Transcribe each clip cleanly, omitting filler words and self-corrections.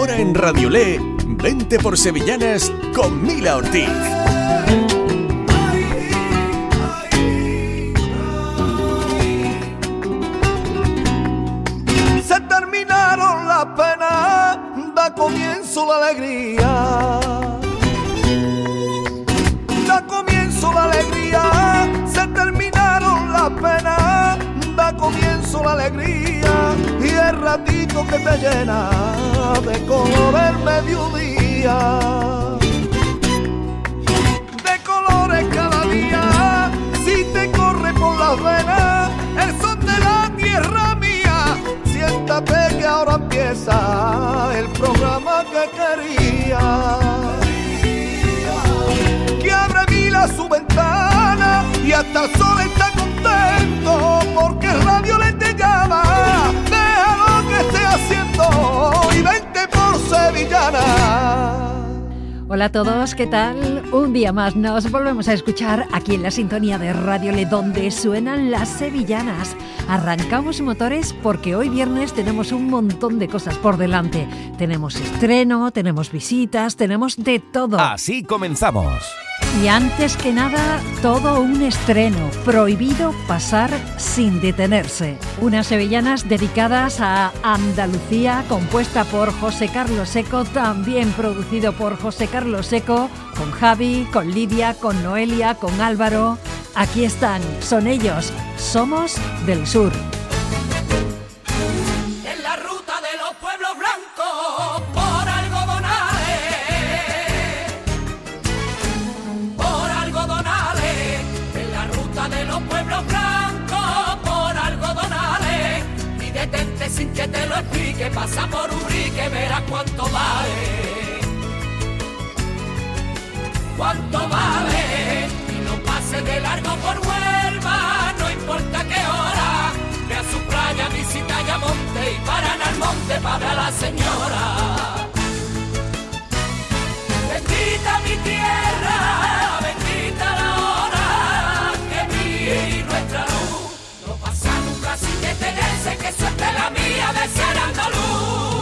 Ahora en Radiolé, vente por Sevillanas con Mila Ortiz. Se terminaron las penas, da comienzo la alegría. Da comienzo la alegría, se terminaron las penas, da comienzo la alegría. Y el ratito que te llena de color el mediodía. De colores cada día, si te corre por las venas el son de la tierra mía. Siéntate que ahora empieza el programa que quería. Que abre Mila su ventana y hasta el sol está contento porque Radio Le te llama. Deja lo que esté haciendo y vente por Sevillana. Hola a todos, ¿qué tal? Un día más nos volvemos a escuchar aquí en la sintonía de Radio Le, donde suenan las sevillanas. Arrancamos motores porque hoy viernes tenemos un montón de cosas por delante. Tenemos estreno, tenemos visitas, tenemos de todo. Así comenzamos. Y antes que nada, todo un estreno. Prohibido pasar sin detenerse. Unas sevillanas dedicadas a Andalucía, compuesta por José Carlos Seco, también producido por José Carlos Seco, con Javi, con Lidia, con Noelia, con Álvaro. Aquí están, son ellos, Somos del Sur. En la ruta de los pueblos blancos, por algodonales, en la ruta de los pueblos blancos, por algodonales, y detente sin que te lo explique, pasa por Urique, verás cuánto vale, y no pase de largo por Huelva, no importa qué hora, ve a su playa, visita Ayamonte y paran al monte para la señora. Bendita mi tierra, bendita la hora que brille nuestra luz, no pasa nunca sin detenerse, que suerte la mía de ser andaluz.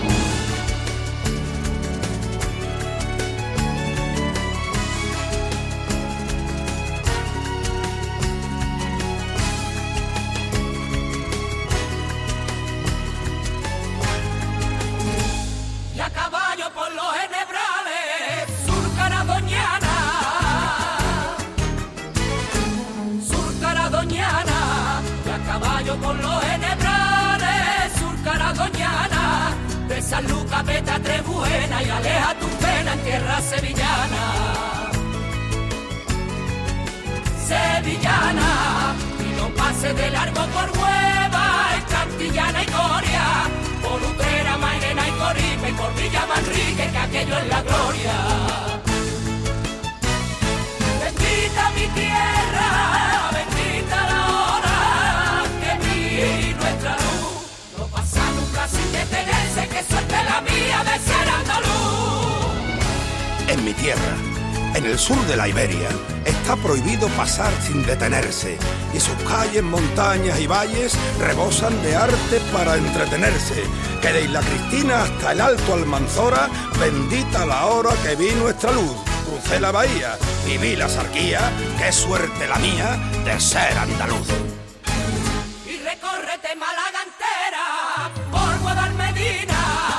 Por los enebrales, surcará Doñana, de San Lucas vete a Trebuena y aleja tu pena en tierra sevillana. Sevillana, y no pase de largo por Hueva, en Cantillana y Coria, por Utrera, Mairena y Coripe, por Villa Manrique, que aquello es la gloria. Bendita mi tierra, bendita la y nuestra luz, no pasa nunca sin detenerse, que suerte la mía de ser andaluz. En mi tierra, en el sur de la Iberia, está prohibido pasar sin detenerse, y sus calles, montañas y valles rebosan de arte para entretenerse, que de Isla Cristina hasta el Alto Almanzora, bendita la hora que vi nuestra luz. Crucé la bahía y vi la Sarquía, qué suerte la mía de ser andaluz. Recórrete Málaga entera, por Guadalmedina,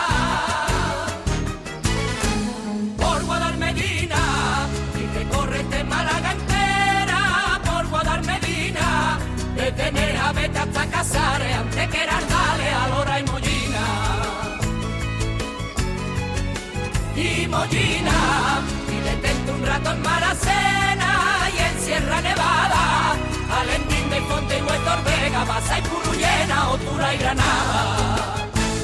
y recórrete Málaga entera, por Guadalmedina, desde Neja vete hasta Casares, antes que Ardales, Alhora y Mollina, y detente un rato en Maracena y en Sierra Nevada, Alendín de Fonte y Huerto Vega, Baza y Purullena, Otura y Granada.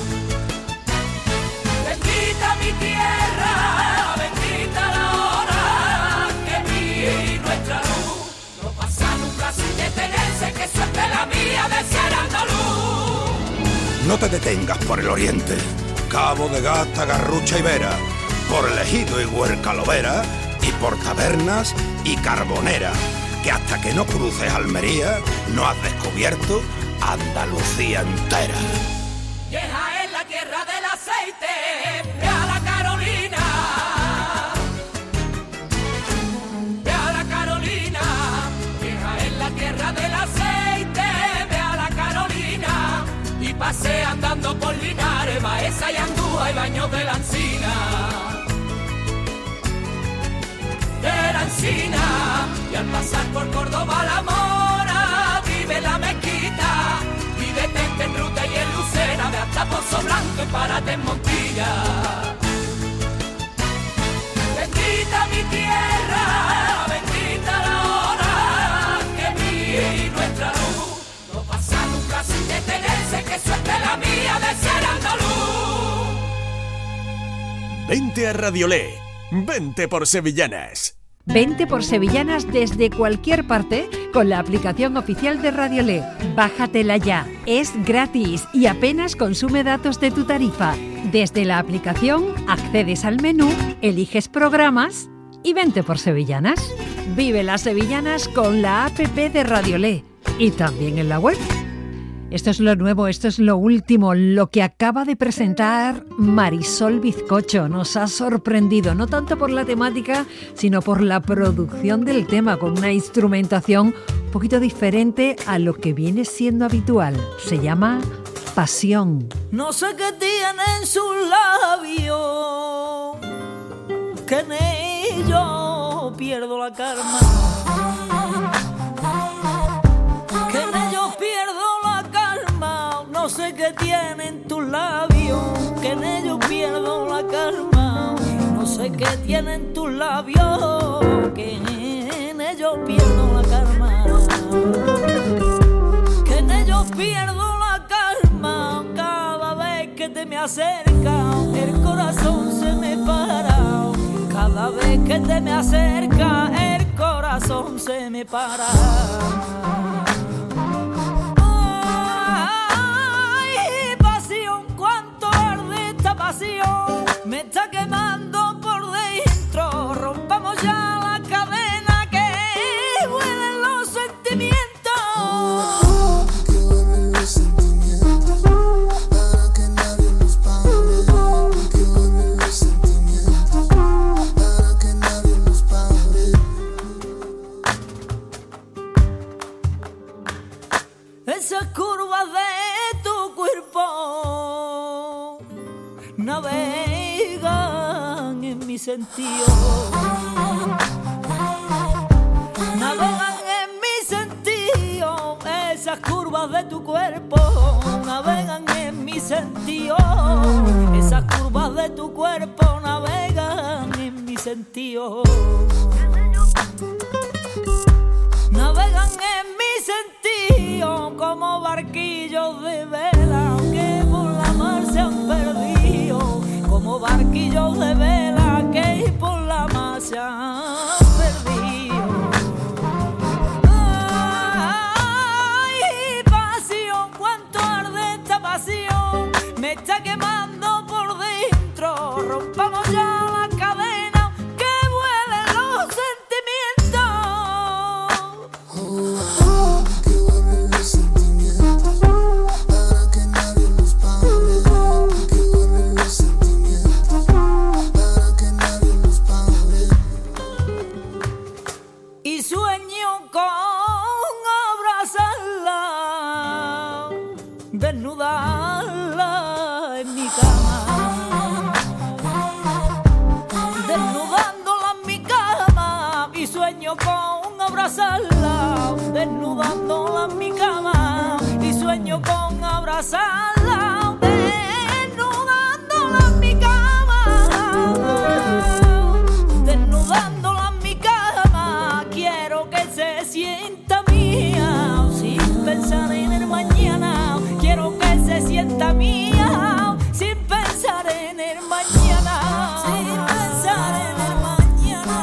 Bendita mi tierra, bendita la hora que brille nuestra luz, no pasa nunca sin detenerse, que suerte la mía de ser andaluz. No te detengas por el oriente, Cabo de Gata, Garrucha y Vera, por el Ejido y Huerca Lovera, y por Tabernas y Carbonera, que hasta que no cruces Almería no has descubierto Andalucía entera. Vieja es la tierra del aceite, prepárate en Montilla. Bendita mi tierra, bendita la hora que vi nuestra luz. No pasa nunca sin detenerse, que suerte la mía de ser andaluz. Vente a Radiolé, vente por Sevillanas. Vente por Sevillanas desde cualquier parte con la aplicación oficial de Radiolé. Bájatela ya, es gratis y apenas consume datos de tu tarifa. Desde la aplicación accedes al menú, eliges programas y vente por Sevillanas. Vive las Sevillanas con la app de Radiolé y también en la web. Esto es lo nuevo, esto es lo último, lo que acaba de presentar Marisol Bizcocho. Nos ha sorprendido, no tanto por la temática, sino por la producción del tema, con una instrumentación un poquito diferente a lo que viene siendo habitual. Se llama Pasión. No sé qué tiene en sus labios, que en ellos pierdo la calma. Que en ellos pierdo la calma. No sé qué tienen tus labios, que en ellos pierdo la calma. No sé qué tienen tus labios, que en ellos pierdo la calma. Que en ellos pierdo la calma. Cada vez que te me acercas, el corazón se me para. Cada vez que te me acercas, el corazón se me para. Me está quemando por dentro. Rompamos ya la cadena, que vuelen los sentimientos. Que vuelen los sentimientos, para que nadie nos pare. Que vuelen los sentimientos, para que nadie nos pare. Esas curvas de tu cuerpo navegan en mi sentido. Navegan en mi sentido. Esas curvas de tu cuerpo navegan en mi sentido. Esas curvas de tu cuerpo navegan en mi sentido. Navegan en mi sentido como barquillos de vela que por la mar se han perdido. Como barquillos de vela que por la mar se han perdido. Ay, pasión, cuánto arde esta pasión. Me está quemando por dentro. Rompamos ya la cadena, que vuelen los sentimientos. Que vuelen los sentimientos, para que nadie nos pare. Que vuelen los sentimientos, para que nadie nos pare. Y sueño con abrazarla, desnudarla en mi cama. Desnudándola en mi cama. Y sueño con abrazarla, desnudándola en mi cama. Y sueño con abrazarla, desnudándola en mi cama. Desnudándola en mi cama. Quiero que se sienta mía, sin pensar en el mañana. Quiero que se sienta mía, sin pensar en el mañana. Sin pensar en el mañana.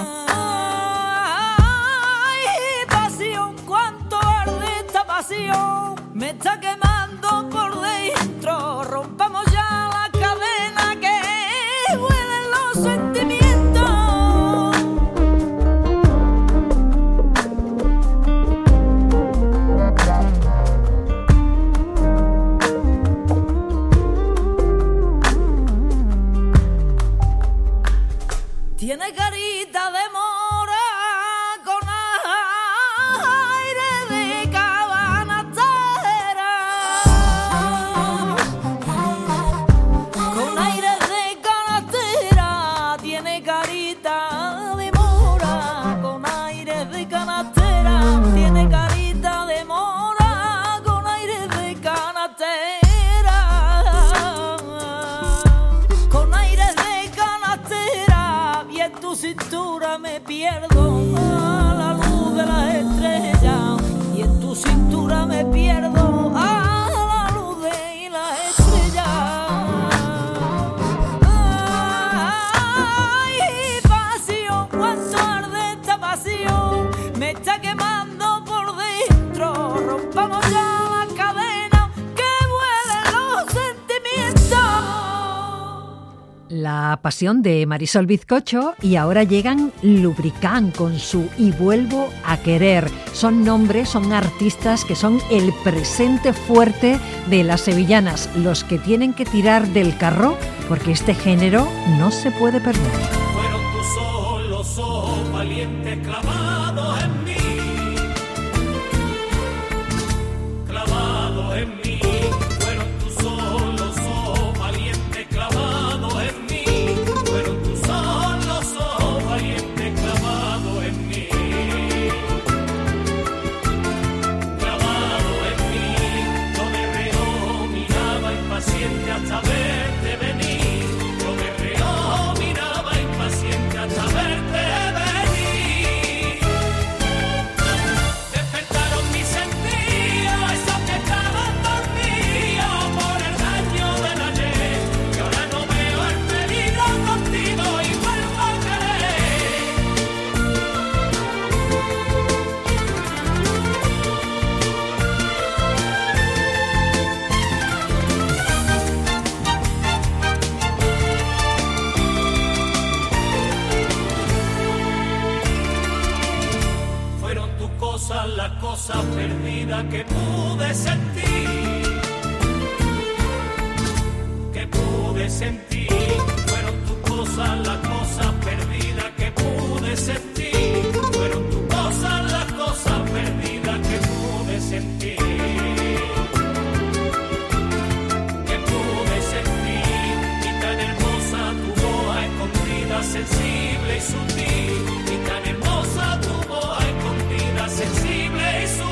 Ay, pasión, cuánto arde esta pasión. Me está quemando por dentro. Rompamos ya la cadena, que vuelen los sentimientos. Tiene carita de mora con aire de cabanatera. Con aire de canastera. Tiene carita de mora con aire de canastera. Tiene carita de mora con aire de canastera. tu cintura me pierdo a la luz de las estrellas, y en tu cintura me pierdo a la luz de las estrellas. Ay, pasión, cuánto arde esta pasión, me está quemando por dentro. Rompamos ya la cadena, que vuelen los sentimientos. La pasión de Marisol Bizcocho, y ahora llegan Lubricant con su Y vuelvo a querer. Son nombres, son artistas que son el presente fuerte de las sevillanas, los que tienen que tirar del carro porque este género no se puede perder. Fueron tus ojos, los ojos valientes clavados en mí, clavados en mí. Fueron tus ojos, los ojos valientes clavados en mí. Fueron tus ojos, los ojos valientes clavados en mí, clavados en mí. Yo de reojo miraba impaciente hasta verte venir. Yo de reojo miraba impaciente hasta verte venir. Despertaron mis sentidos, esos que estaban dormidos por el daño del ayer. Y ahora no veo el peligro contigo y vuelvo a querer. Fueron tus cosas, las cosas perdidas que pude sentir, que pude sentir. Fueron tus cosas, las cosas perdidas que pude sentir. Fueron tus cosas, las cosas perdidas que pude sentir, que pude sentir. Y tan hermosa tu voz escondida, sensible y sutil. Y tan hermosa tu voz escondida, sensible y sutil.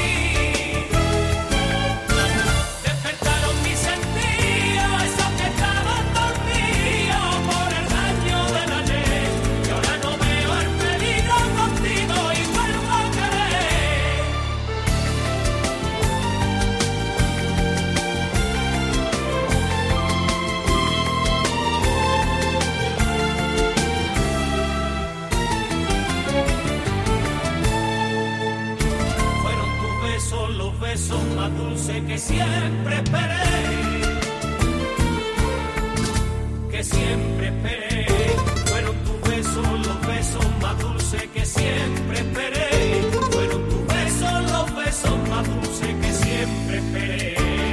Despertaron mis sentidos, esos que estaban dormidos por el daño del ayer. Y ahora no veo el peligro contigo y vuelvo a querer. Fueron tus besos, los besos más dulces que siempre esperé, que siempre esperé. Fueron tus besos, los besos más dulces que siempre esperé. Fueron tus besos, los besos más dulces que siempre esperé,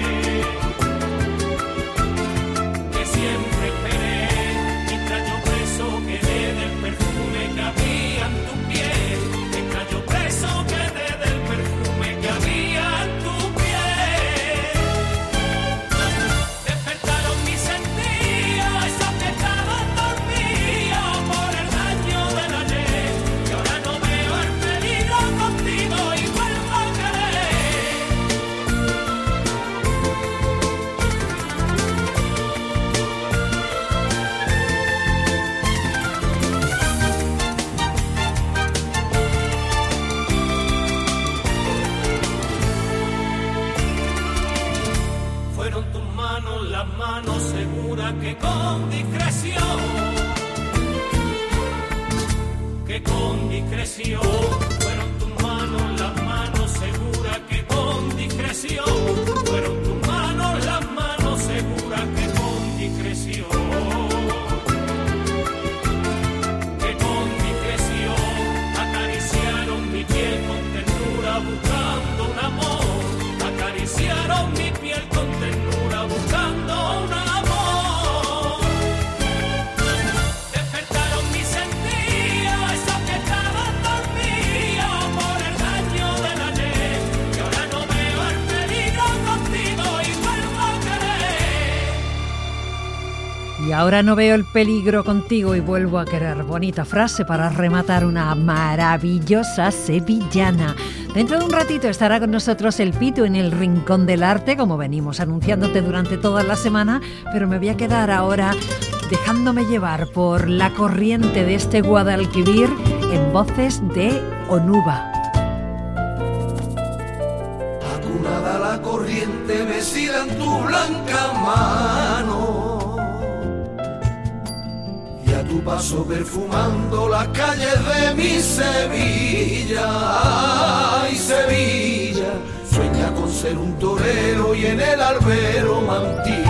que siempre esperé. Mientras yo preso quedé del perfume que había en tu piel. Mientras yo preso quedé del perfume que había en tu piel. Despertaron mis sentidos, esos que estaban dormidos por el daño del ayer. Y ahora no veo el peligro contigo y vuelvo a querer. Fueron tus manos, las manos seguras que con discreción, que con discreción. Fueron tus manos, las manos seguras que con discreción. Fueron tus manos, las manos seguras que con discreción, que con discreción acariciaron mi piel con ternura buscando un amor. Acariciaron mi piel con ternura buscando un amor. Despertaron mis sentidos, esos que estaban dormidos por el daño del ayer. Y ahora no veo el peligro contigo y vuelvo a querer. Y ahora no veo el peligro contigo y vuelvo a querer. Bonita frase para rematar una maravillosa sevillana. Dentro de un ratito estará con nosotros el Pitu en el Rincón del Arte, como venimos anunciándote durante toda la semana, pero me voy a quedar ahora dejándome llevar por la corriente de este Guadalquivir en voces de Onuba. Acunada la corriente mecida en tu blanca mano, y a tu paso perfumando las calles de mi Sevilla. Ay, Sevilla, sueña con ser un torero y en el albero mantilla.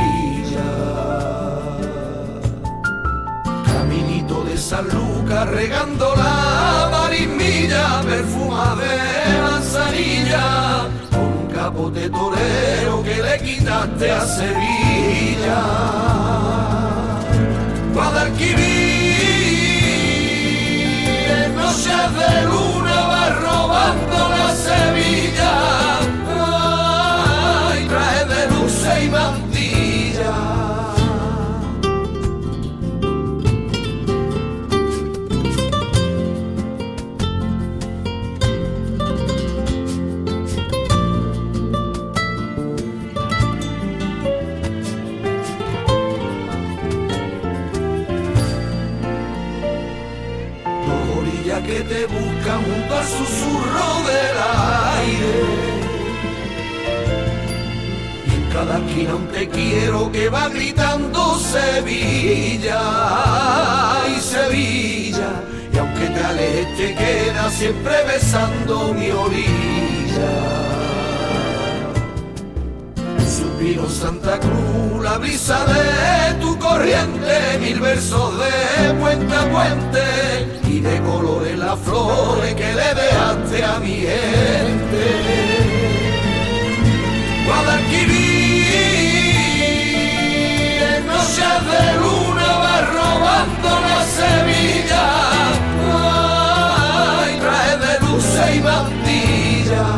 Caminito de San Lucas regando la marismilla, perfuma de manzanilla, con un capote torero que le quitaste a Sevilla. Guadalquivir, en noches de luna va robando la Sevilla. Ay, traje de luces y mantilla. Que te buscan junto al susurro del aire, y en cada esquina un te quiero que va gritando Sevilla. Ay, Sevilla, y aunque te alejes te quedas siempre besando mi orilla. Un suspiro Santa Cruz, la brisa de tu corriente, mil versos de puente a puente, y de colores las flores que le dejaste a mi gente. Guadalquivir, en noches de luna va robando la Sevilla. Ay, traje de luces y mantilla.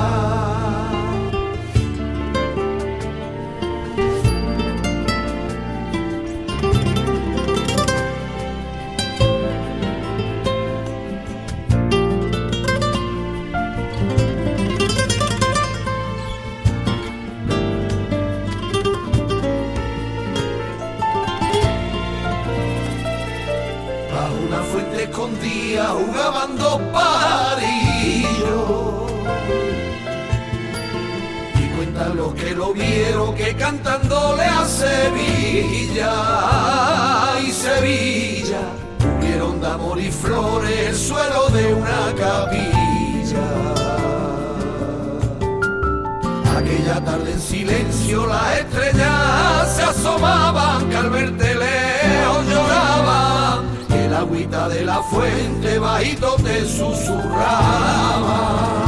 Escondía jugaban dos pajarillos, y cuentan los que lo vieron que cantándole a Sevilla. Ay, Sevilla, tuvieron de amor y flores el suelo de una capilla. Aquella tarde en silencio las estrellas se asomaban, que al verte lejos lloraban, que la agüita de la fuente bajito te susurraba.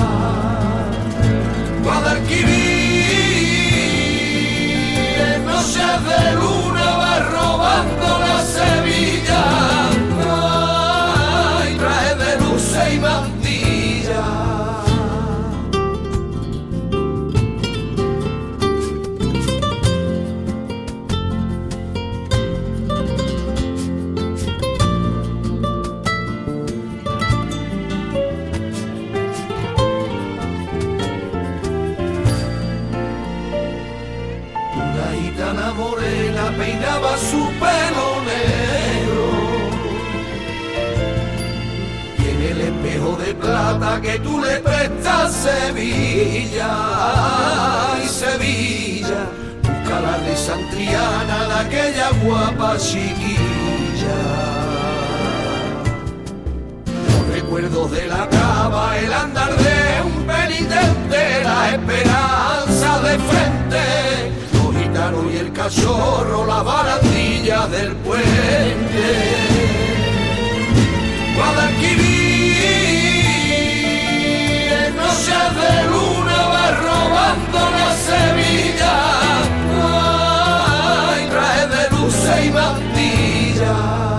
Guadalquivir, en noches de luna va robando la Sevilla. Ay, traje de luces y mantilla. Gitana morena peinaba su pelo negro, y en el espejo de plata que tú le prestas Sevilla. Ay, Sevilla, busca la risa antriana de aquella guapa chiquilla. Los recuerdos de la cava, el andar de un penitente, la esperanza de frente, y el cachorro, la barandilla del puente. Guadalquivir, en noches de luna va robando la Sevilla. Ay, traje de luces y mantilla.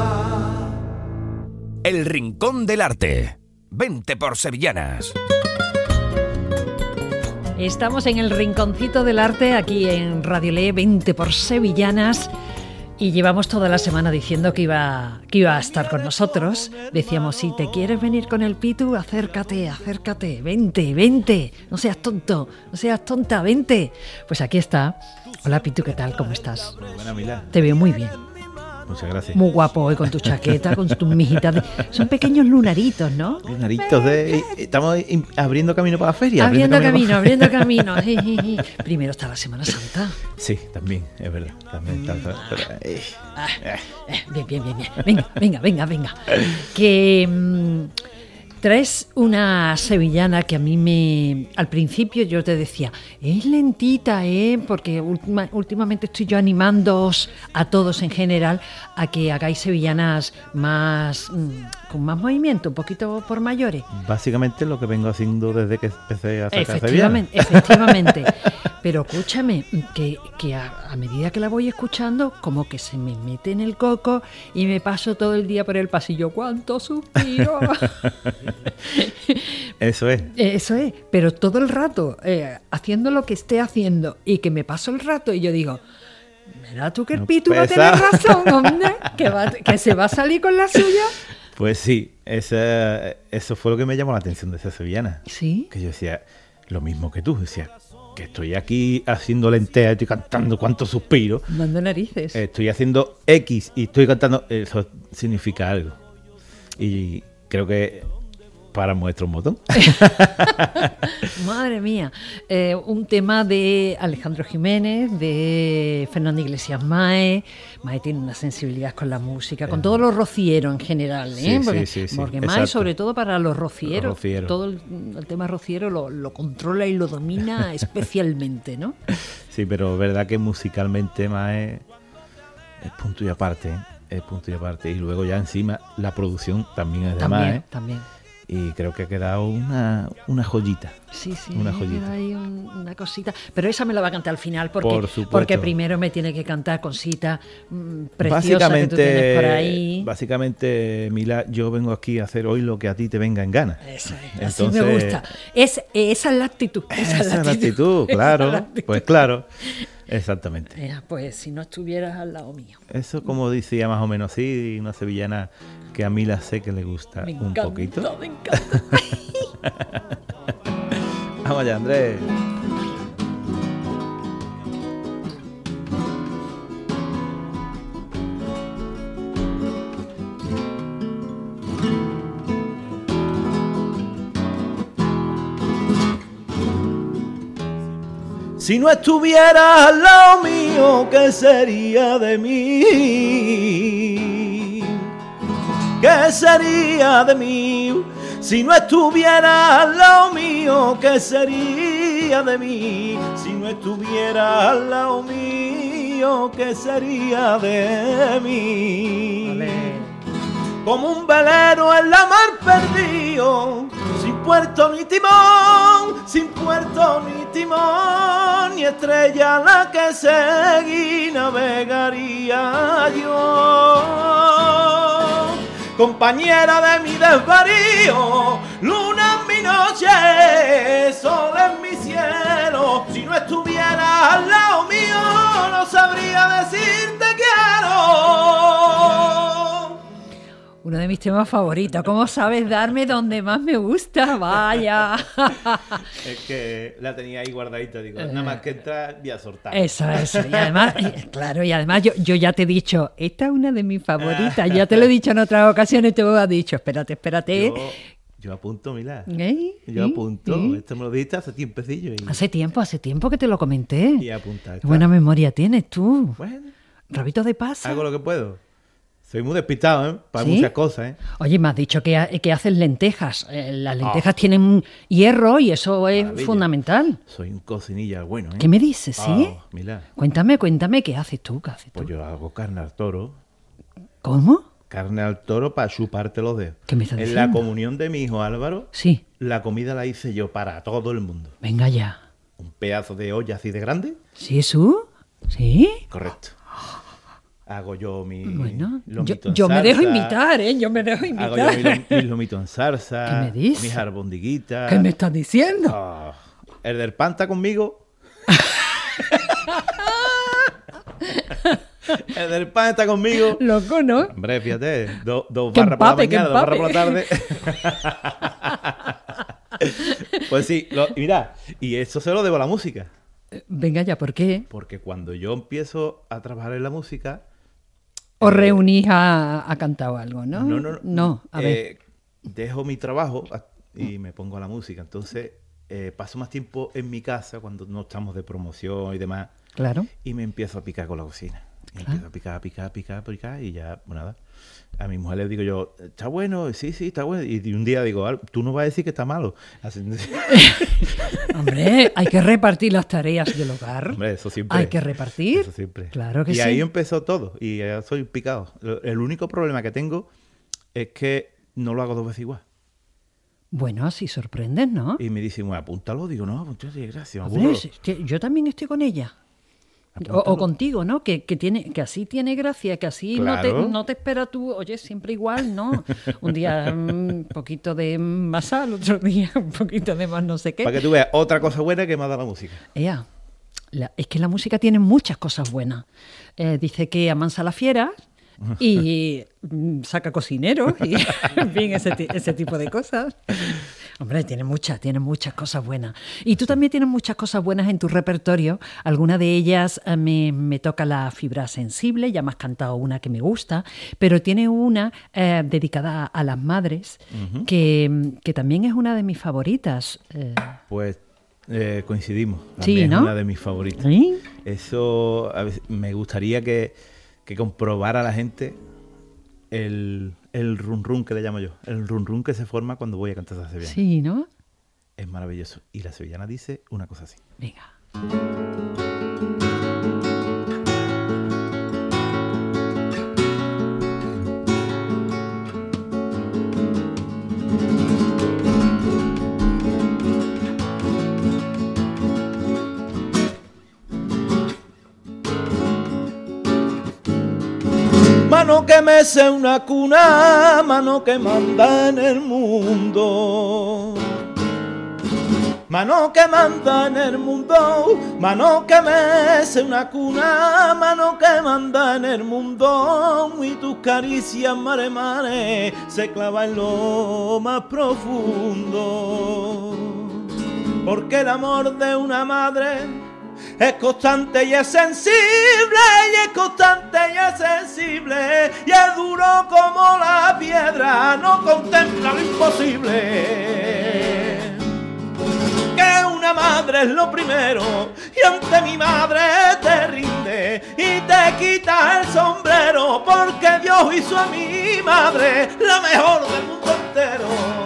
El Rincón del Arte. Vente por Sevillanas. Estamos en el Rinconcito del Arte, aquí en Radio Le, 20 por Sevillanas, y llevamos toda la semana diciendo que iba a estar con nosotros. Decíamos, si te quieres venir con el Pitu, acércate, vente, no seas tonto, no seas tonta, vente. Pues aquí está. Hola Pitu, ¿qué tal? ¿Cómo estás? Buena, Mila. Te veo muy bien. muchas gracias. Muy guapo hoy con tu chaqueta, con tus mijitas. Son pequeños lunaritos, ¿no? Lunaritos de... Estamos abriendo camino para la feria. Abriendo camino. Primero está la Semana Santa. Sí, también, es verdad. También está... Bien. Venga. Que traes una sevillana que a mí al principio yo te decía, es lentita, porque últimamente estoy yo animándoos a todos en general a que hagáis sevillanas más con más movimiento, un poquito por mayores. Básicamente lo que vengo haciendo desde que empecé a sacar sevillana. Efectivamente. Pero escúchame, que a medida que la voy escuchando, como que se me mete en el coco y me paso todo el día por el pasillo. ¡Cuánto suspiro! Eso es. Pero todo el rato, haciendo lo que esté haciendo y que me paso el rato y yo digo, mira tú que el Pitu va a tener razón, hombre, que se va a salir con la suya. Pues sí, eso fue lo que me llamó la atención de esa sevillana. ¿Sí? Que yo decía, lo mismo que tú, decía, que estoy aquí haciendo lentejas, estoy cantando cuántos suspiros. Mando narices. Estoy haciendo X y estoy cantando, eso significa algo. Y creo que para muestra un botón. Madre mía. Un tema de Alejandro Jiménez, de Fernando Iglesias Mae. Mae tiene una sensibilidad con la música, con todos los rocieros en general, Sí, porque Mae, exacto. sobre todo para los rocieros. Los rocieros. Todo el tema rociero lo controla y lo domina especialmente, ¿no? Sí, pero es verdad que musicalmente Mae es punto y aparte, es punto y aparte. Y luego ya encima la producción también es de Mae. También. Y creo que ha quedado una joyita. Sí, una joyita. queda ahí una cosita. Pero esa me la va a cantar al final Por supuesto. porque primero me tiene que cantar cosita preciosa que tú tienes por ahí. Básicamente, Mila, yo vengo aquí a hacer hoy lo que a ti te venga en gana. Eso es, Entonces, así me gusta. Esa es la actitud. Esa es la actitud, claro. Pues claro, exactamente. Pues si no estuvieras al lado mío. Eso como decía más o menos así, una sevillana que a Mila sé que le gusta Me un encanta, poquito. me encanta. Vamos allá, Andrés. Si no estuvieras al lado mío, ¿qué sería de mí? ¿Qué sería de mí? Si no estuvieras al lado mío, ¿qué sería de mí? Si no estuvieras al lado mío, ¿qué sería de mí? Como un velero en la mar perdido, sin puerto ni timón, sin puerto ni timón, ni estrella a la que seguí navegaría yo. Compañera de mi desvarío, luna en mi noche, sol en mi cielo. Si no estuvieras al lado mío, no sabría decirte quiero. Uno de mis temas favoritos. ¿Cómo sabes darme donde más me gusta? Vaya. Es que la tenía ahí guardadita, digo, nada más que entrar voy a soltar. Eso. Y además, claro, yo ya te he dicho, esta es una de mis favoritas. Ya te lo he dicho en otras ocasiones, te lo has dicho, espérate. Yo apunto, Mila. Yo apunto. Esto me lo dijiste hace tiempecillo. Hace tiempo que te lo comenté. Y apunta. Qué buena memoria tienes tú. Bueno. Rabito de pasa. Hago lo que puedo. Soy muy despistado, para ¿Sí? muchas cosas, Oye, me has dicho que haces lentejas. Las lentejas tienen hierro y eso es Maravilla. fundamental. Soy un cocinilla bueno, ¿Qué me dices, sí? Mira, Cuéntame, ¿qué haces tú? pues yo hago carne al toro. ¿Cómo? Carne al toro para chuparte los dedos. ¿Qué me estás En diciendo? la comunión de mi hijo Álvaro, Sí. la comida la hice yo para todo el mundo. Venga ya. Un pedazo de olla así de grande. ¿Sí, eso? ¿Sí? Correcto. Hago yo mi Bueno, lomito en yo me dejo salsa. invitar, ¿eh? Yo me dejo invitar. Hago yo mis lomitos en salsa. ¿Qué me dices? Mis albondiguitas. ¿Qué me estás diciendo? Ah, el del pan está conmigo. El del pan está conmigo. Loco, ¿no? Hombre, fíjate, dos Que barras por la empape, que mañana, 2 barras por la empape. tarde. Pues sí, y mira, y eso se lo debo a la música. Venga ya, ¿por qué? Porque cuando yo empiezo a trabajar en la música, ¿Os reunís a cantar algo, no? No, a ver. Dejo mi trabajo y me pongo a la música. Entonces paso más tiempo en mi casa cuando no estamos de promoción y demás. Claro. Y me empiezo a picar con la cocina. Y empiezo a picar y ya, pues nada. A mi mujer le digo yo, ¿está bueno? Sí, está bueno. Y un día digo, tú no vas a decir que está malo. Así... Hombre, hay que repartir las tareas del hogar. Hombre, eso siempre. Hay que repartir. Eso siempre. Claro que y sí. ahí empezó todo. Y ya soy picado. El único problema que tengo es que no lo hago 2 veces igual. Bueno, así sorprendes, ¿no? Y me dicen, bueno, apúntalo. Digo, no, apúntalo, gracias. Hombre, yo también estoy con ella. O contigo, ¿no? Que así tiene gracia, que así claro. no te espera tú, oye, siempre igual, ¿no? Un día un poquito de más sal, otro día un poquito de más no sé qué. Para que tú veas otra cosa buena que me ha dado la música. Es que la música tiene muchas cosas buenas. Dice que amansa la fiera y saca cocineros y, en fin, ese tipo de cosas. Hombre, tiene muchas cosas buenas. Y tú también tienes muchas cosas buenas en tu repertorio. Alguna de ellas me toca la fibra sensible, ya me has cantado una que me gusta, pero tiene una dedicada a las madres, que también es una de mis favoritas. Pues coincidimos. Sí, también ¿no? Es una de mis favoritas. ¿Sí? Eso a veces me gustaría que comprobara la gente el run run que le llamo yo. El run run que se forma cuando voy a cantar a sevillana. Sí, ¿no? Es maravilloso. Y la sevillana dice una cosa así. Venga. Mano que mece una cuna, mano que manda en el mundo. Mano que manda en el mundo, mano que mece una cuna, mano que manda en el mundo. Y tus caricias, mare, mare, se clava en lo más profundo. Porque el amor de una madre es constante y es sensible, y es constante y es sensible, y es duro como la piedra, no contempla lo imposible. Que una madre es lo primero, y ante mi madre te rinde, y te quita el sombrero, porque Dios hizo a mi madre la mejor del mundo entero.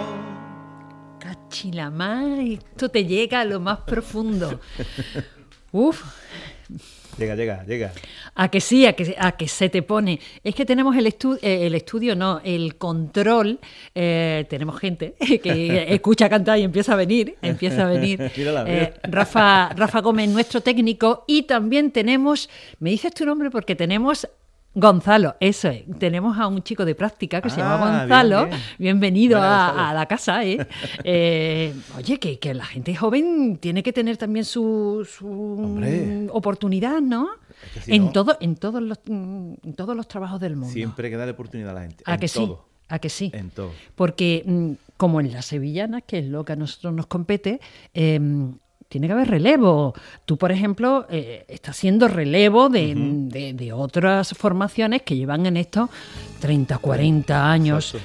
Cachilamar, esto te llega a lo más profundo. Uf. Llega. A que sí, a que se te pone. Es que tenemos el estudio, no, el control. Tenemos gente que escucha cantar y empieza a venir. Mírala. Rafa Gómez, nuestro técnico. Y también tenemos, me dices tu nombre porque tenemos... Gonzalo, eso es. Tenemos a un chico de práctica que se llama Gonzalo. Bien. Bienvenido Gonzalo. a la casa. Oye, que la gente joven tiene que tener también su oportunidad, ¿no? Es que si no, En todos los trabajos del mundo. siempre hay que darle oportunidad a la gente. ¿A que sí? Todo. ¿A que sí? En todo. Porque como en las sevillanas, que es lo que a nosotros nos compete, tiene que haber relevo. Tú, por ejemplo, estás haciendo relevo de otras formaciones que llevan en esto 30, 40 años.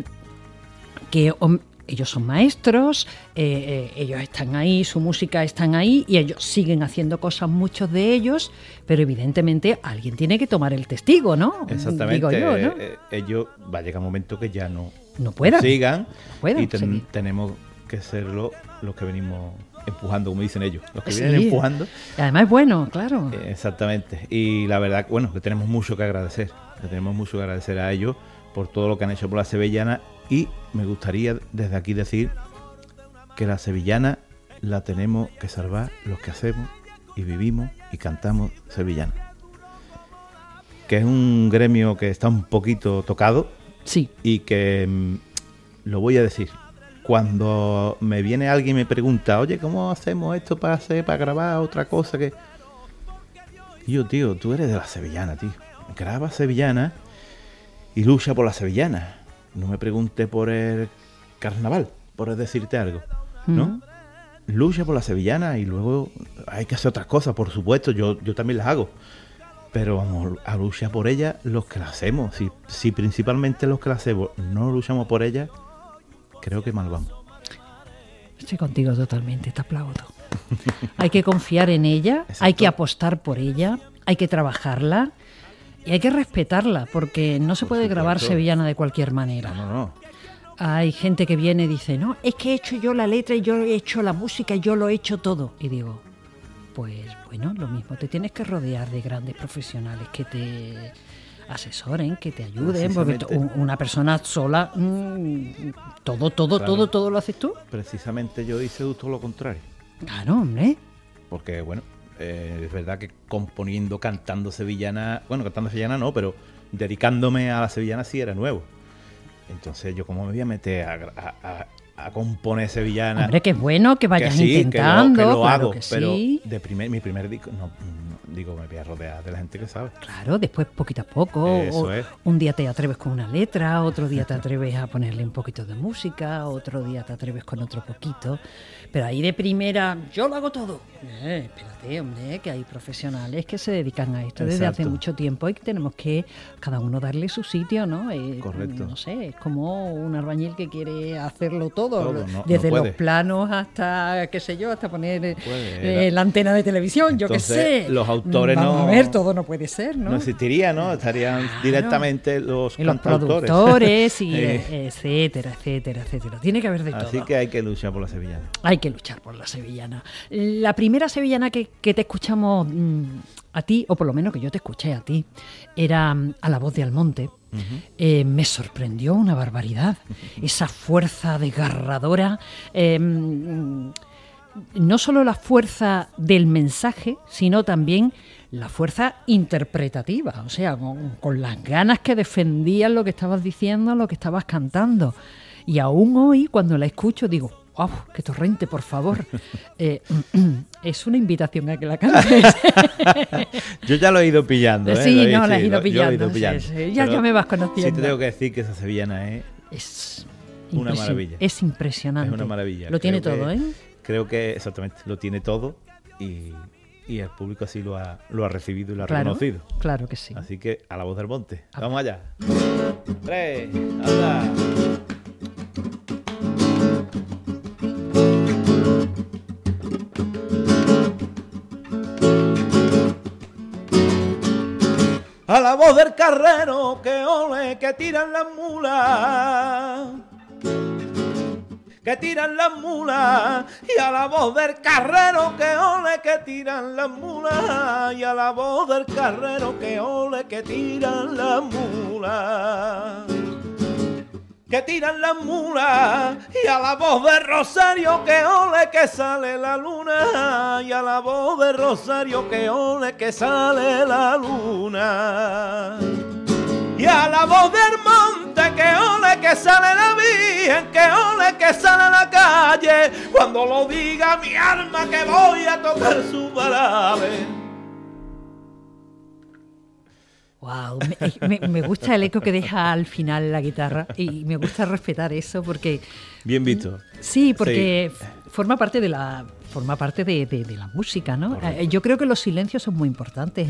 Ellos son maestros, ellos están ahí, su música están ahí y ellos siguen haciendo cosas, muchos de ellos, pero evidentemente alguien tiene que tomar el testigo, ¿no? Exactamente. Digo yo, ¿no? Ellos va a llegar un momento que ya no puedan sigan y seguir. tenemos que ser los que venimos empujando, como dicen ellos, los que Sí. vienen empujando. Además es bueno, claro. Exactamente. Y la verdad, bueno, que tenemos mucho que agradecer. A ellos por todo lo que han hecho por la sevillana. Y me gustaría desde aquí decir que la sevillana la tenemos que salvar los que hacemos y vivimos y cantamos sevillana. Que es un gremio que está un poquito tocado. Sí. Y que lo voy a decir. Cuando me viene alguien y me pregunta, oye, ¿cómo hacemos esto para grabar otra cosa? Y yo, tío, tú eres de la sevillana, tío. Graba sevillana y lucha por la sevillana. No me pregunte por el carnaval, por decirte algo, ¿no? Lucha por la sevillana y luego hay que hacer otras cosas, por supuesto, yo también las hago. pero vamos a luchar por ella los que la hacemos. Si principalmente los que la hacemos no luchamos por ella, creo que mal vamos. Estoy contigo totalmente, te aplaudo. Hay que confiar en ella, Exacto. hay que apostar por ella, hay que trabajarla y hay que respetarla, porque no se Por puede grabar supuesto. sevillana de cualquier manera. No. Hay gente que viene y dice, no, es que he hecho yo la letra y yo he hecho la música y yo lo he hecho todo. Y digo, pues bueno, lo mismo, te tienes que rodear de grandes profesionales que te asesoren, que te ayuden, porque Precisamente. una persona sola, todo lo haces tú. Precisamente yo hice todo lo contrario. Claro, hombre. Porque, bueno, es verdad que componiendo, cantando sevillana, bueno, cantando sevillana no, pero dedicándome a la sevillana sí era nuevo. Entonces yo como me voy a meter a componer sevillana. Hombre, que es bueno que vayas sí, intentando, que lo claro hago, que pero sí. mi primer disco, digo, me voy a rodear de la gente que sabe. Claro, después poquito a poco, Eso es. un día te atreves con una letra, otro día te atreves a ponerle un poquito de música, otro día te atreves con otro poquito, pero ahí de primera, yo lo hago todo. Espérate, hombre, que hay profesionales que se dedican a esto desde hace Exacto. mucho tiempo y que tenemos que cada uno darle su sitio, ¿no? Correcto. No sé, es como un albañil que quiere hacerlo todo, Todo, no desde puede. los planos hasta, qué sé yo, hasta poner Puede. la antena de televisión, yo qué Entonces, sé. los autores Vamos no- a ver, todo no puede ser, ¿no? No existiría, ¿no? Estarían Claro. directamente los Y los cantautores. productores y Eh, etcétera. Tiene que haber de Así todo. que hay que luchar por la sevillana. Hay que luchar por la sevillana. La primera sevillana que te escuchamos a ti, o por lo menos que yo te escuché a ti, era A la voz de Almonte. Me sorprendió una barbaridad. Esa fuerza desgarradora. No solo la fuerza del mensaje, sino también la fuerza interpretativa, o sea, con las ganas que defendías lo que estabas diciendo, lo que estabas cantando. Y aún hoy, cuando la escucho, digo, ¡oh, qué torrente, por favor! Es una invitación a que la cantes. Yo ya lo he ido pillando, ¿eh? Sí, no, sí, la has ido lo he pillando, sí, sí. Ya Pero me vas conociendo. Sí te tengo que decir que esa sevillana es Es Una impresi- maravilla. Es impresionante. Es una maravilla. Lo tiene Creo todo, que- ¿eh? Creo que exactamente lo tiene todo y el público así lo ha recibido y lo ha Claro, reconocido. claro que sí. Así que a la voz del monte. Vamos allá. 3, anda. A la voz del carrero que ole, que tiran las mulas. Que tiran las mulas, y a la voz del carrero que ole, que tiran las mulas, y a la voz del carrero que ole, que tiran las mulas. Que tiran las mulas, y a la voz de Rosario que ole, que sale la luna, y a la voz de Rosario que ole, que sale la luna. Y a la voz del monte que ole, que sale la virgen, que ole, que sale a la calle, cuando lo diga mi alma que voy a tocar su balade. Wow, me gusta el eco que deja al final la guitarra y me gusta respetar eso porque Bien visto. sí, porque forma parte de la música, ¿no? Correcto. Yo creo que los silencios son muy importantes.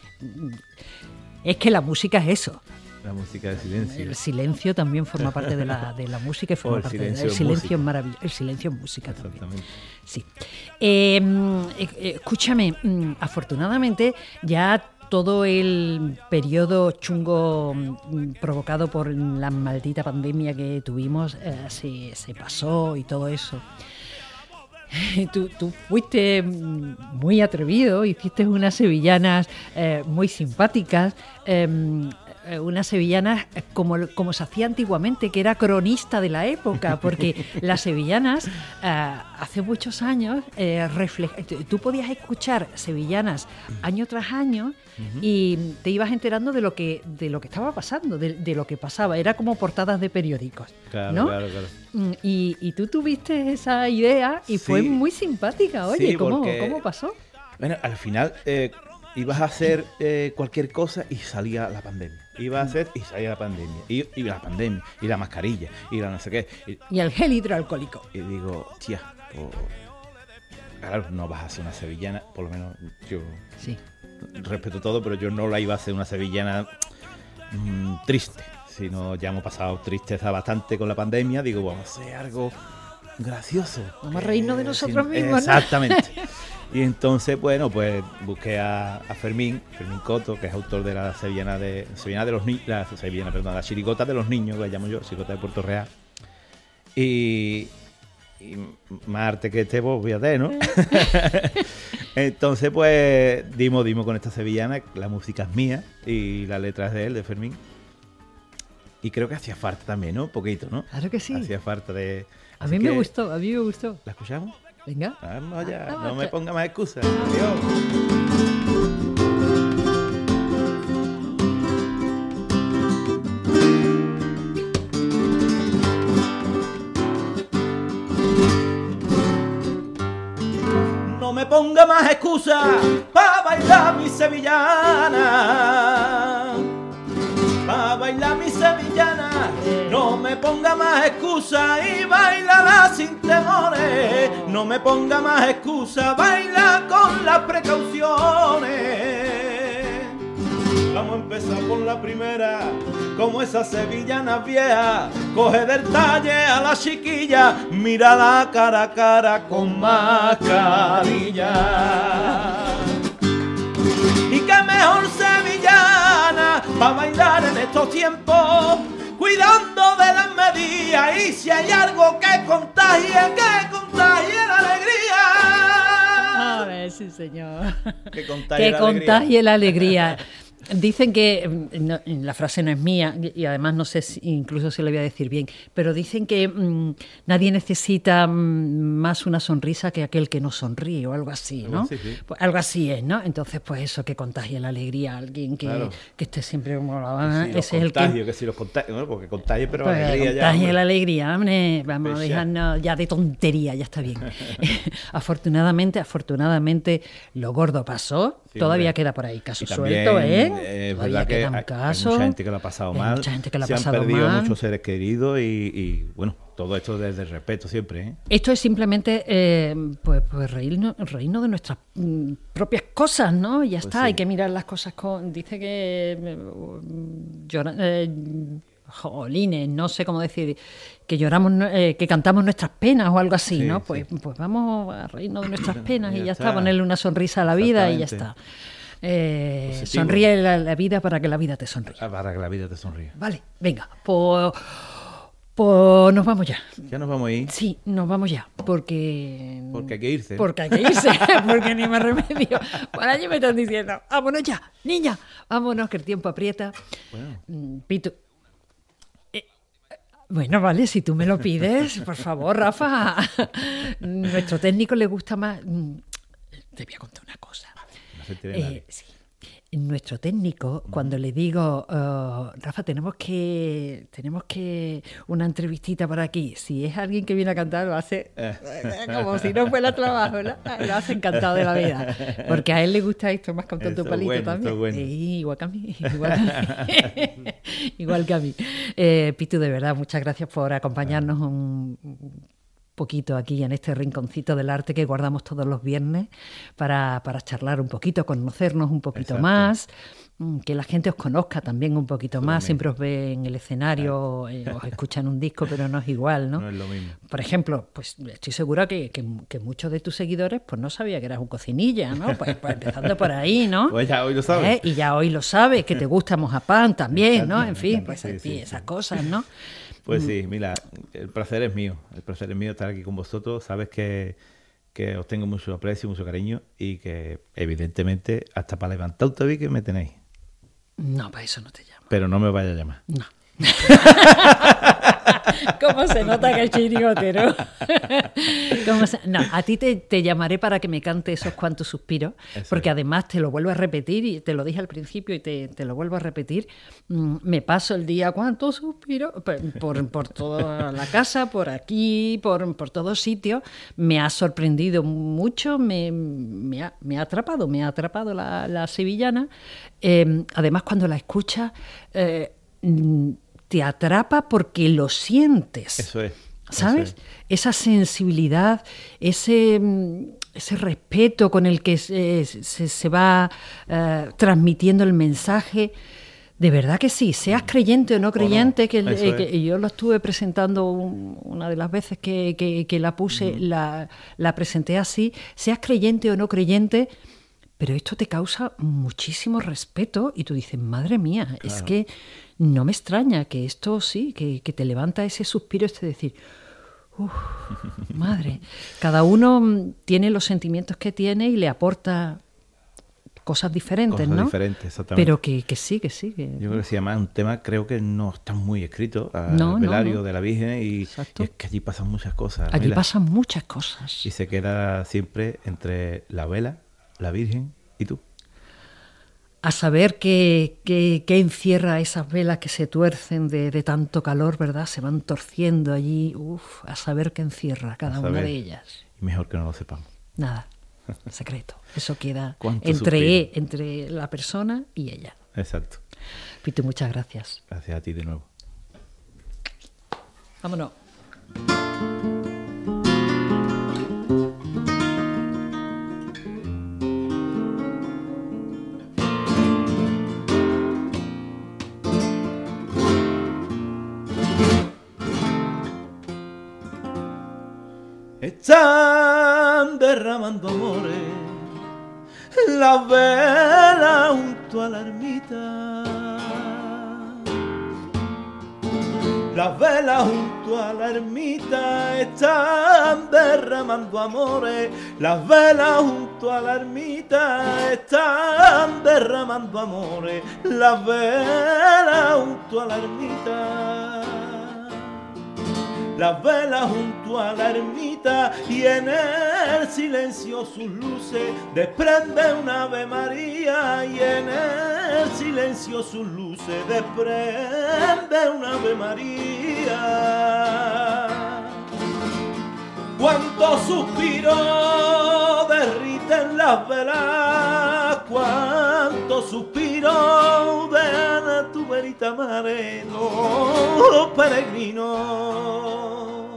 Es que la música es eso. La música de silencio. El silencio también forma parte de la música y forma el parte silencio del en silencio música. es maravilloso. El silencio en música también. Exactamente. Sí. Escúchame, afortunadamente ya todo el periodo chungo provocado por la maldita pandemia que tuvimos se pasó y todo eso. Tú fuiste muy atrevido, hiciste unas sevillanas muy simpáticas, unas sevillanas como se hacía antiguamente, que era cronista de la época, porque las sevillanas hace muchos años tú podías escuchar sevillanas año tras año y te ibas enterando de lo que estaba pasando, de lo que pasaba. Era como portadas de periódicos, Claro, ¿no? claro. Y tú tuviste esa idea y fue Sí. muy simpática. Oye, Sí, ¿cómo porque- pasó? Bueno, al final ibas a hacer cualquier cosa y salía la pandemia. Ibas a hacer y salía la pandemia. Y la pandemia, y la mascarilla, y la no sé qué. Y el gel hidroalcohólico. Y digo, tía, pues, claro, no vas a hacer una sevillana, por lo menos yo Sí. respeto todo, pero yo no la iba a hacer una sevillana triste, sino ya hemos pasado tristeza bastante con la pandemia, digo, vamos a hacer algo gracioso. Vamos a reírnos de nosotros mismos, ¿no? Exactamente. Y entonces, bueno, pues busqué a Fermín Coto, que es autor de la sevillana de los niños, la chirigota de los niños, que la llamo yo, chirigota de Puerto Real. Y más arte que este, pues fíjate, ¿no? Entonces, pues dimos con esta sevillana, la música es mía y la letra es de él, de Fermín. Y creo que hacía falta también, ¿no? Un poquito, ¿no? Claro que sí. Hacía falta de... A mí me gustó. ¿La escuchamos? Venga. Vamos allá, no me ponga más excusas. Adiós. No me ponga más excusas para bailar mi sevillana. Para bailar mi sevillana. No me ponga más excusas y bailala sin temores. No me ponga más excusas, baila con las precauciones. Vamos a empezar por la primera, como esa sevillana vieja. Coge del talle a la chiquilla, mírala cara a cara con mascarilla. Y qué mejor sevillana para bailar en estos tiempos, cuidando de las medidas, y si hay algo que contagie la alegría. A ver, sí, señor. Que contagie la alegría. Dicen que, la frase no es mía, y además no sé incluso si la voy a decir bien, pero dicen que nadie necesita más una sonrisa que aquel que no sonríe, o algo así, ¿no? Sí. Pues algo así es, ¿no? Entonces, pues eso, que contagie la alegría a alguien que esté siempre como ese es el que si los contagio, ¿no? Porque contagie, pero pues alegría ya. Contagie la alegría, hombre. Vamos a dejarnos ya de tontería, ya está bien. Afortunadamente, lo gordo pasó. Sí, todavía hombre. Queda por ahí caso suelto, ¿eh? Es verdad que hay mucha gente que lo ha pasado mal. Mucha gente que lo ha se pasado han perdido mal. muchos seres queridos y bueno, todo esto desde el respeto siempre, ¿eh? Esto es simplemente pues reírnos de nuestras propias cosas, ¿no? Ya pues está, sí. Hay que mirar las cosas con... Dice que... jolines, no sé cómo decir, que lloramos, que cantamos nuestras penas o algo así, sí, ¿no? Pues vamos a reírnos de nuestras penas y ya está, ponerle una sonrisa a la vida y ya está. Sonríe la vida para que la vida te sonríe. Para que la vida te sonríe. Vale, venga, pues nos vamos ya. ¿Ya nos vamos a ir? Sí, nos vamos ya, porque hay que irse. Porque ni más remedio. Por allí me están diciendo, vámonos ya, niña, vámonos, que el tiempo aprieta. Bueno. Pitu. Bueno, vale, si tú me lo pides, por favor, Rafa. Nuestro técnico le gusta más... Te voy a contar una cosa. Sí. Nuestro técnico, cuando le digo, Rafa, tenemos que una entrevistita por aquí, si es alguien que viene a cantar, lo hace como si no fuera trabajo, ¿no? Lo hace encantado de la vida, porque a él le gusta esto más con tanto palito bueno, también. Bueno. Igual que a mí. Igual que a mí. Pitu, de verdad, muchas gracias por acompañarnos un poquito aquí en este rinconcito del arte que guardamos todos los viernes para charlar un poquito, conocernos un poquito más, que la gente os conozca también un poquito más. Siempre os ve en el escenario, os escuchan un disco, pero no es igual, ¿no? No es lo mismo. Por ejemplo, pues estoy segura que muchos de tus seguidores pues no sabía que eras un cocinilla, ¿no? Pues empezando por ahí, ¿no? Pues ya hoy lo sabes. Y ya hoy lo sabes, que te gusta Mojapán también, ¿no? En fin, pues sí, esas cosas, ¿no? Pues sí, mira, el placer es mío estar aquí con vosotros. Sabes que os tengo mucho aprecio, mucho cariño y que evidentemente hasta para levantar un tabique me tenéis. No, para eso no te llamo. Pero no me vaya a llamar. No. ¿Cómo se nota que es chirigotero? No, a ti te llamaré para que me cante esos cuantos suspiros, porque además te lo vuelvo a repetir, y te lo dije al principio y te lo vuelvo a repetir. Me paso el día, ¿cuántos suspiros? Por toda la casa, por aquí, por todos sitios. Me ha sorprendido mucho, me ha atrapado la sevillana. Además, cuando la escuchas... te atrapa porque lo sientes. Eso es. ¿sabes? Esa sensibilidad, ese respeto con el que se va transmitiendo el mensaje. De verdad que sí, seas creyente o no creyente, que yo lo estuve presentando una de las veces que la puse, la presenté así, seas creyente o no creyente, pero esto te causa muchísimo respeto y tú dices, madre mía, claro. Es que no me extraña que esto sí, que te levanta ese suspiro, de decir, madre, cada uno tiene los sentimientos que tiene y le aporta cosas diferentes, ¿no? Diferentes, exactamente. Pero que sí. Yo creo que se llama un tema, creo que no está muy escrito, al velario de la Virgen, y es que allí pasan muchas cosas. Allí pasan muchas cosas. Y se queda siempre entre la vela, la Virgen y tú. A saber qué encierra esas velas que se tuercen de tanto calor, ¿verdad? Se van torciendo allí, a saber qué encierra cada una de ellas. Y mejor que no lo sepamos. Nada. Secreto. Eso queda entre la persona y ella. Exacto. Pitu, muchas gracias. Gracias a ti de nuevo. Vámonos. Están derramando amores las velas junto a la ermita. Las velas junto a la ermita están derramando amores. Las velas junto a la ermita están derramando amores. Las velas junto a la ermita. Las velas junto a la ermita y en el silencio sus luces desprende una Ave María, y en el silencio sus luces desprende una Ave María. Cuántos suspiros derriten las velas, cuántos suspiros dejan a tu verita mare los peregrinos.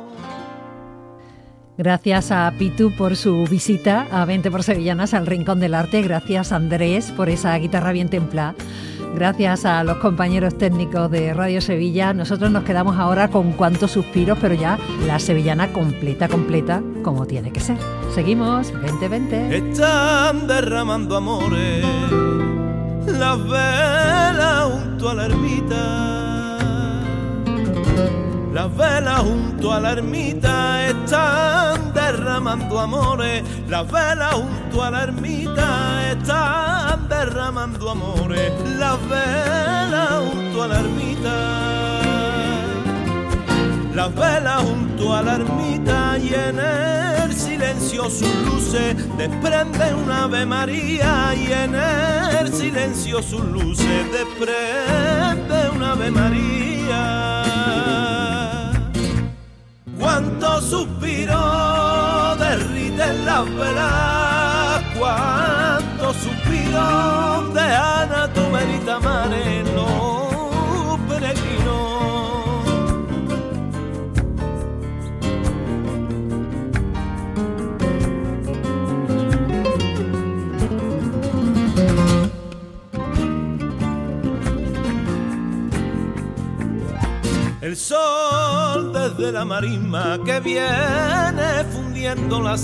Gracias a Pitu por su visita a 20 por Sevillanas al Rincón del Arte. Gracias a Andrés por esa guitarra bien templada. Gracias a los compañeros técnicos de Radio Sevilla. Nosotros nos quedamos ahora con Cuántos suspiros, pero ya la sevillana completa, como tiene que ser. Seguimos, 20. Están derramando amores las velas junto a la ermita. Las velas junto a la ermita están derramando amores. Las velas junto a la ermita están derramando amores. Las velas junto a la ermita. Las velas junto a la ermita y en el silencio sus luces desprende una Ave María, y en el silencio sus luces desprende una Ave María. Cuántos suspiros derriten las velas, cuántos suspiros dejan a tu verita mare los peregrinos. El sol desde la marisma que viene fundiendo la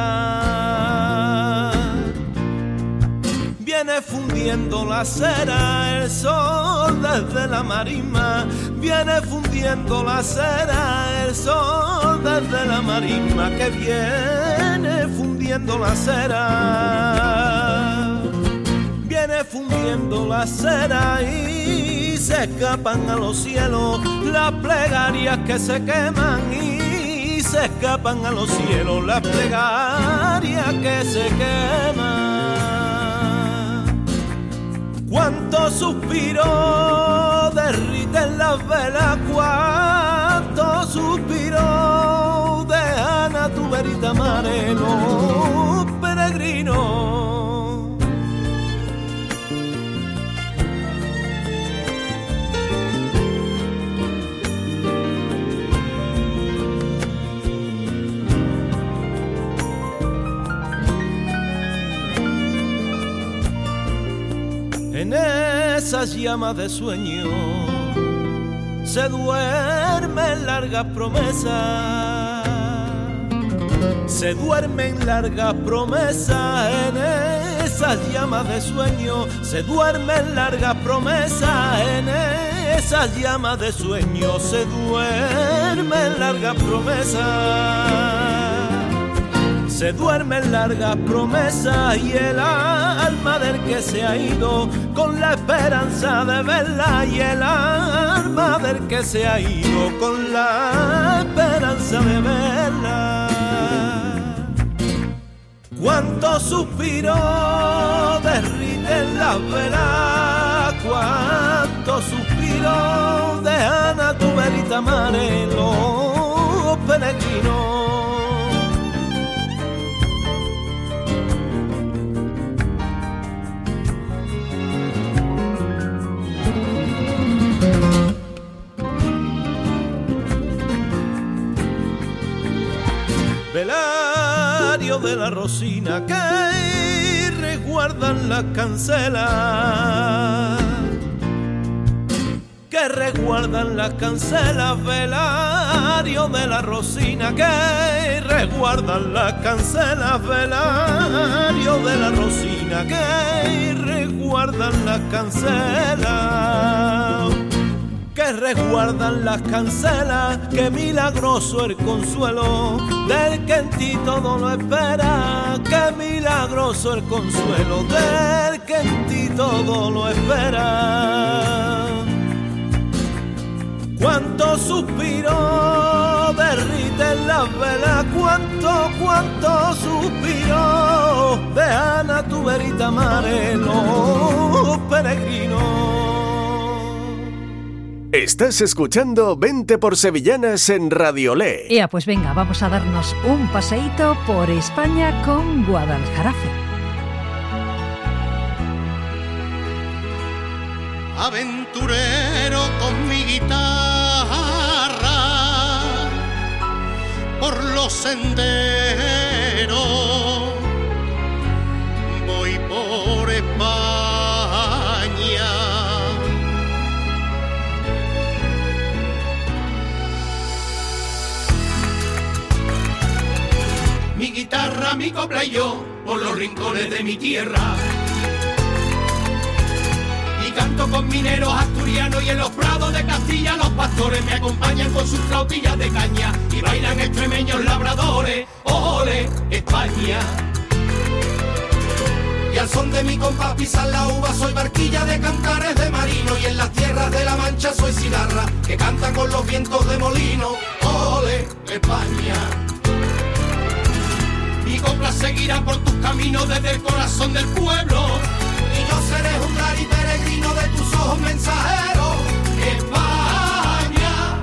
cera, viene fundiendo la cera. El sol desde la marisma viene fundiendo la cera. El sol desde la marisma que viene fundiendo la cera, viene fundiendo la cera y se escapan a los cielos las plegarias que se queman, y se escapan a los cielos las plegarias que se queman. Cuántos suspiros derriten las velas, cuántos suspiros dejan a tu verita mare los peregrinos. esas llamas de sueño se duermen largas promesas, se duermen largas promesas en esas llamas de sueño, se duermen largas promesas en esas llamas de sueño, se duermen largas promesas. Se duermen largas promesas y el alma del que se ha ido con la esperanza de verla, y el alma del que se ha ido con la esperanza de verla. Cuántos suspiros derriten las velas, cuántos suspiros dejan a tu verita mare los peregrinos. Velario de la Rosina que resguardan las cancelas, que resguardan las cancelas. Velario de la Rosina que resguardan las cancelas, velario de la Rosina que resguardan las cancelas, que resguardan las cancelas, que milagroso el consuelo del que en ti todo lo espera, que milagroso el consuelo del que en ti todo lo espera. Cuánto suspiro derriten las velas, cuánto suspiro dejan a tu verita mare los peregrinos. Estás escuchando 20 por Sevillanas en Radiolé. Ya, pues venga, vamos a darnos un paseíto por España con Guadaljarafe. Aventurero con mi guitarra por los senderos, voy por España. Mi guitarra, mi copla y yo, por los rincones de mi tierra. Y canto con mineros asturianos y en los prados de Castilla los pastores me acompañan con sus flautillas de caña y bailan extremeños labradores. ¡Ole, España! Y al son de mi compás pisan la uva, soy barquilla de cantares de marino, y en las tierras de la Mancha soy cigarra que canta con los vientos de molino. ¡Ole, España! Mi copla seguirá por tus caminos desde el corazón del pueblo, y yo seré juglar y peregrino de tus ojos mensajeros. España.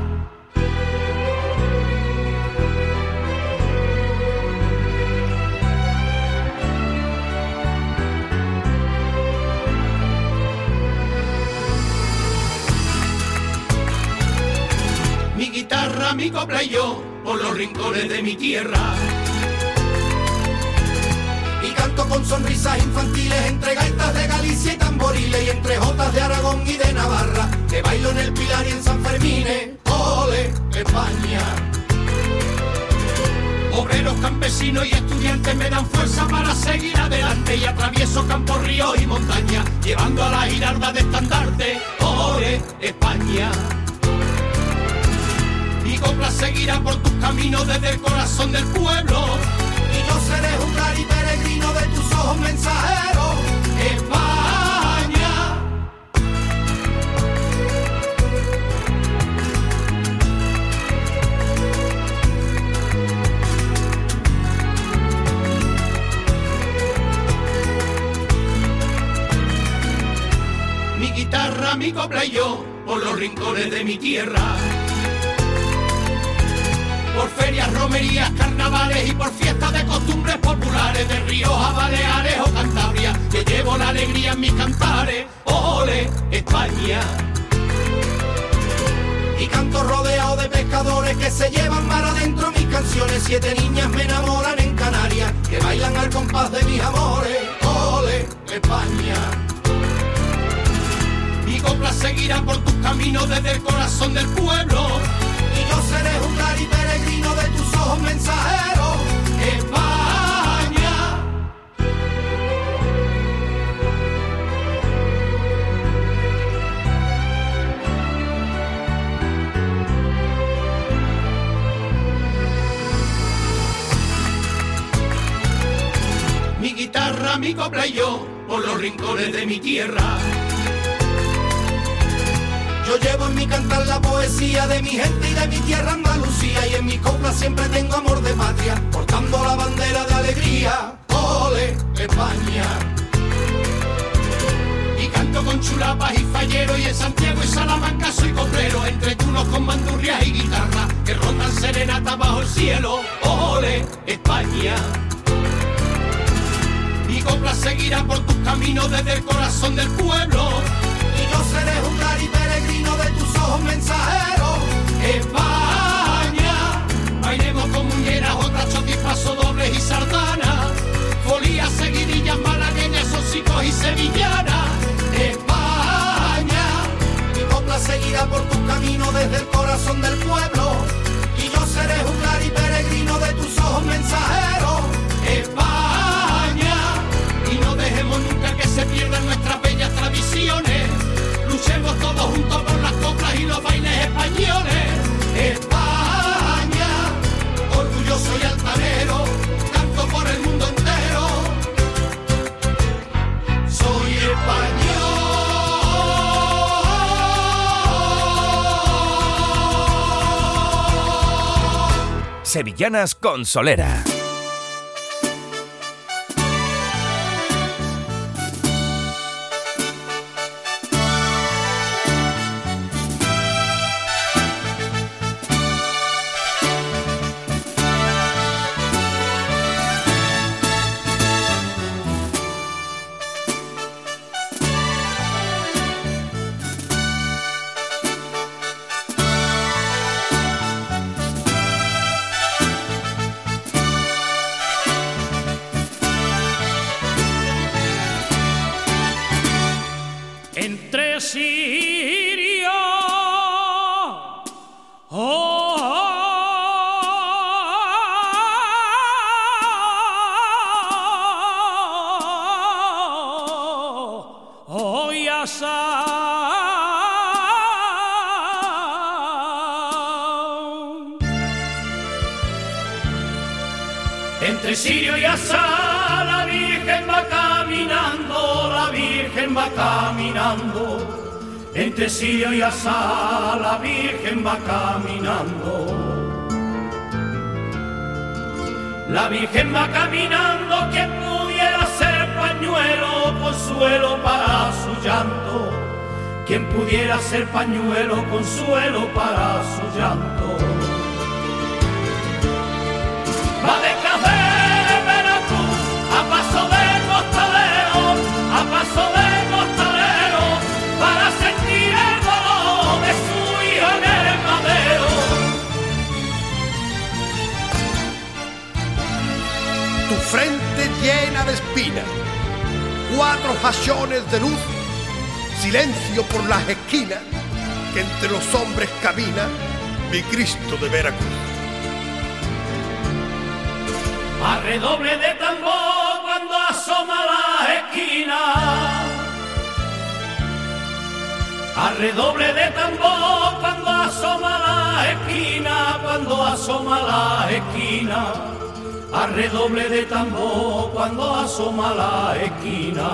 Mi guitarra, mi copla y yo, por los rincones de mi tierra. Canto con sonrisas infantiles entre gaitas de Galicia y tamboriles, y entre jotas de Aragón y de Navarra, que bailo en el Pilar y en San Fermín. ¡Ole, España! Obreros, campesinos y estudiantes me dan fuerza para seguir adelante, y atravieso campos, ríos y montañas, llevando a la girarda de estandarte. ¡Ole, España! Mi copla seguirá por tus caminos desde el corazón del pueblo, y yo seré juglar y peregrino de tus ojos mensajeros. España. Mi guitarra, mi copla y yo, por los rincones de mi tierra. Por ferias, romerías, carnavales y por fiestas de costumbres populares, de Rioja, Baleares o Cantabria, que llevo la alegría en mis cantares. ¡Ole, España! Y canto rodeado de pescadores que se llevan mar adentro mis canciones. 7 niñas me enamoran en Canarias, que bailan al compás de mis amores. ¡Ole, España! Mi Mi copla seguirá por tus caminos desde el corazón del pueblo. Y yo seré juglar y peregrino de tus ojos mensajeros. España. Mi guitarra, mi copla y yo, por los rincones de mi tierra. Yo llevo en mi cantar la poesía de mi gente y de mi tierra Andalucía. Y en mi copla siempre tengo amor de patria, portando la bandera de alegría. ¡Ole, España! Y canto con chulapas y falleros, y en Santiago y Salamanca soy coplero, entre tunos con bandurrias y guitarra que rondan serenata bajo el cielo. ¡Ole, España! Mi copla seguirá por tus caminos desde el corazón del pueblo. Y yo seré juglar y peregrino de tus ojos mensajeros. España, bailemos con muñeras, otras chotipasos dobles y sardanas, folías, seguidillas, malagueñas, hocicos y sevillanas. España, mi copla seguirá por tus caminos desde el corazón del pueblo. Y yo seré juglar y peregrino de tus ojos mensajeros. España, y no dejemos nunca que se pierdan nuestras bellas tradiciones. Luchemos todos juntos por las coplas y los bailes españoles. España, orgulloso y altanero, canto por el mundo entero. Soy español. Sevillanas con Solera. Entre Siria, y Asad. Entre Sirio y Asá, la Virgen va caminando, la Virgen va caminando. Entre Sirio y Asá, la Virgen va caminando. La Virgen va caminando, quien pudiera ser pañuelo, consuelo para su llanto. Quien pudiera ser pañuelo, consuelo para su llanto. Va detrás de Veracruz, a paso de costalero, a paso de costalero, para sentir el dolor de su hijo en el madero. Tu frente llena de espinas, 4 fachones de luz, silencio por las esquinas, que entre los hombres camina mi Cristo de Veracruz. A redoble de tambor cuando asoma la esquina. A redoble de tambor cuando asoma la esquina, cuando asoma la esquina. A redoble de tambor cuando asoma la esquina.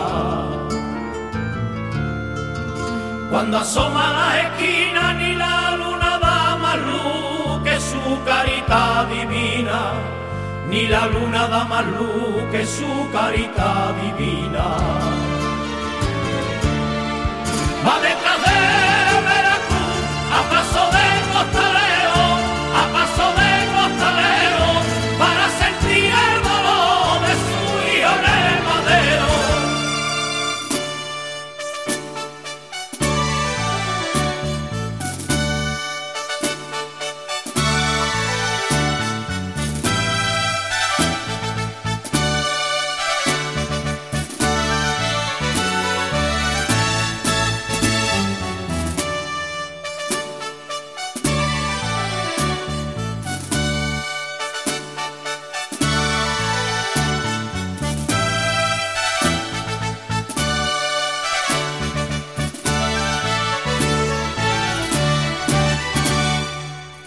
Cuando asoma la esquina ni la luna da más luz que su carita divina. Ni la luna da más luz que su carita divina. Va detrás de Veracruz, a paso de costalero, a paso de costalero, para sentir el dolor de su hijo en el madero.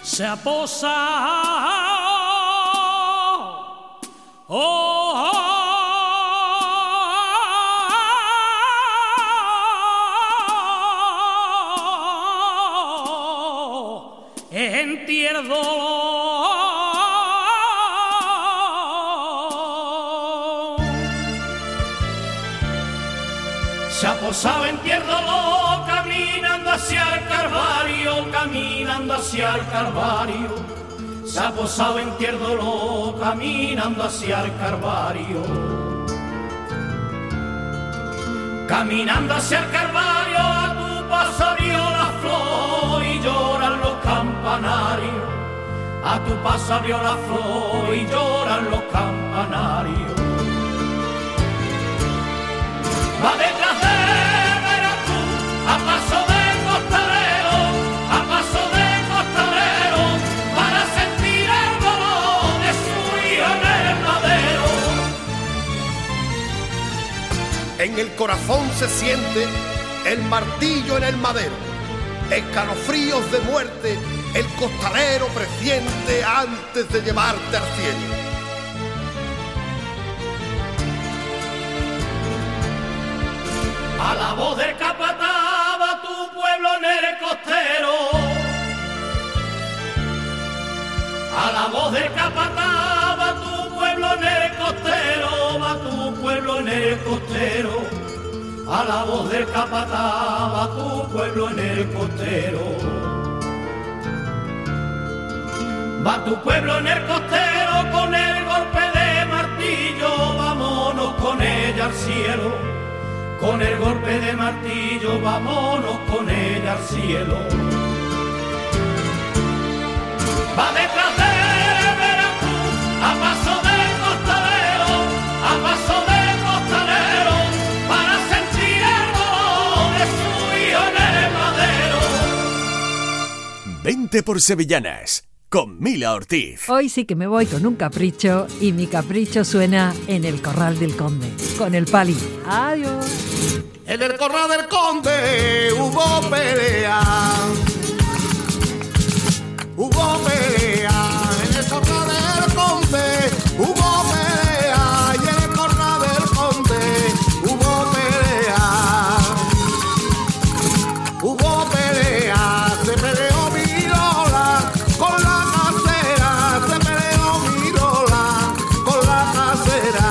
se ha posado en tierra dolor. Se ha posado en tierra dolor, caminando hacia el Calvario, caminando hacia el Calvario. Se ha posado en tierra dolor, caminando hacia el Calvario. Caminando hacia el Calvario, a tu paso abrió la flor y lloran los campanarios. A tu paso abrió la flor y lloran los campanarios. Va detrás de Veracruz, a paso de costalero, a paso de costalero, para sentir el dolor de su hijo en el madero. En el corazón se siente el martillo en el madero, escalofríos de muerte, el costalero presiente antes de llevarte al cielo. A la voz del capataz va tu pueblo en el costero. A la voz del capataz va tu pueblo en el costero, va tu pueblo en el costero. A la voz del capataz va tu pueblo en el costero. Va tu pueblo en el costero con el golpe de martillo, vámonos con ella al cielo. Con el golpe de martillo, vámonos con ella al cielo. Va detrás de Veracruz, a paso de costalero, a paso de costalero, para sentir el dolor de su hijo en el madero. Vente por Sevillanas, con Mila Ortiz. Hoy sí que me voy con un capricho y mi capricho suena en el Corral del Conde, con el Pali. Adiós. En el Corral del Conde hubo pelea. Hubo pelea. En el Corral del Conde hubo pelea. Y en el Corral del Conde hubo pelea. Hubo pelea. Se peleó mi Lola con la casera. Se peleó mi Lola con la casera.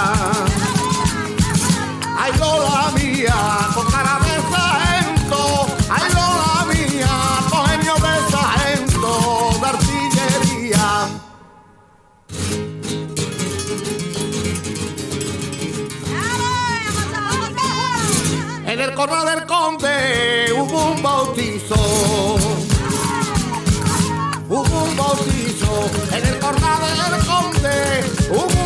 Ay, Lola mía, con cara de sargento. Ay, Lola mía, con genio de sargento de artillería. En el Corral del Conde hubo un bautizo. Hubo un bautizo. En el Corral del Conde hubo